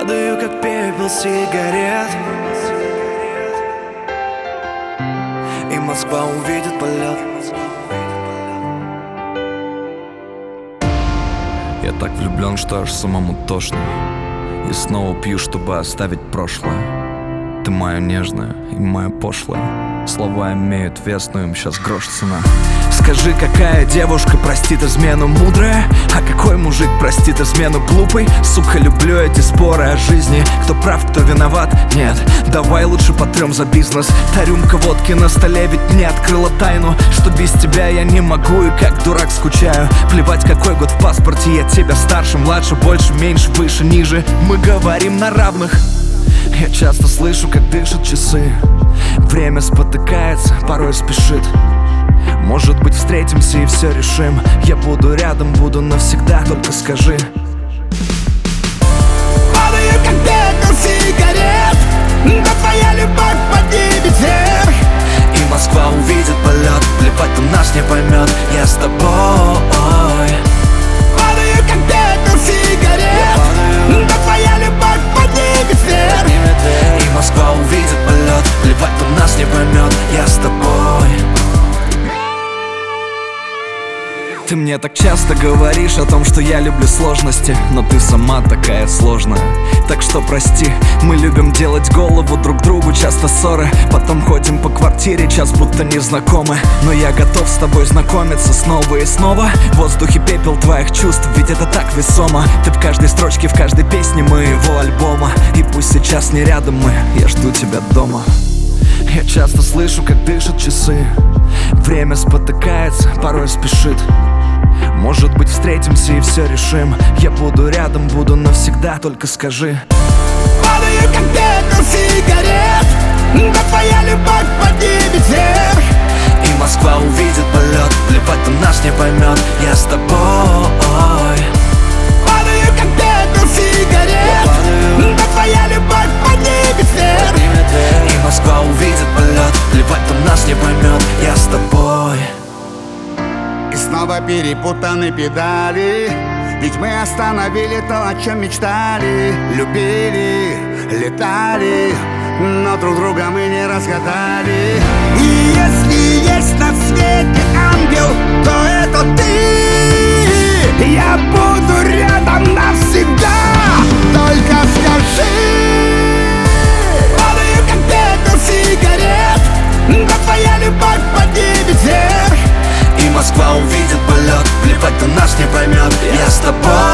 Падаю, как пепел сигарет, и Москва увидит полет. Я так влюблен, что аж самому тошно. И снова пью, чтобы оставить прошлое. Ты моя нежная и моя пошлая. Слова имеют вес, но им сейчас грош цена. Скажи, какая девушка простит измену мудрая, а какой мужик простит измену глупый? Сука, люблю эти споры о жизни. Кто прав, кто виноват? Нет, давай лучше потрем за бизнес. Та рюмка водки на столе ведь мне открыла тайну, что без тебя я не могу и как дурак скучаю. Плевать, какой год в паспорте, я тебя старше, младше, больше, меньше, выше, ниже. Мы говорим на равных. Я часто слышу, как дышат часы. Время спотыкается, порой спешит. Может быть, встретимся и все решим. Я буду рядом, буду навсегда, только скажи. Падаю, как пепел сигарет, да твоя любовь поднимет вверх. И Москва увидит полет, плевать, он нас не поймет. Я с тобой. Падаю, как пепел сигарет, да твоя любовь поднимет вверх. И Москва увидит полет, плевать, он нас не поймет. Я с тобой. Ты мне так часто говоришь о том, что я люблю сложности, но ты сама такая сложная. Так что прости, мы любим делать голову друг другу, часто ссоры. Потом ходим по квартире, час будто незнакомы. Но я готов с тобой знакомиться снова и снова. В воздухе пепел твоих чувств, ведь это так весомо. Ты в каждой строчке, в каждой песне моего альбома. И пусть сейчас не рядом мы, я жду тебя дома. Я часто слышу, как дышат часы. Время спотыкается, порой спешит. Может быть, встретимся и все решим. Я буду рядом, буду навсегда, только скажи. Падаю, как пепел сигарет, да твоя любовь поднимет вверх. И Москва увидит полет, плевать, он нас не поймет. Я с тобой. Падаю, как пепел сигарет, да твоя любовь поднимет вверх. И Москва увидит полет, плевать, он нас не поймет. Я с тобой. И снова перепутаны педали, ведь мы остановили то, о чем мечтали. Любили, летали, но друг друга мы не разгадали. И если есть на свете ангел, то это ты. Я буду рядом навсегда, только скажи. Падаю, как пепел сигарет, да твоя любовь поднимет вверх. И Москва увидит полет, плевать, он нас не поймет. Я с тобой.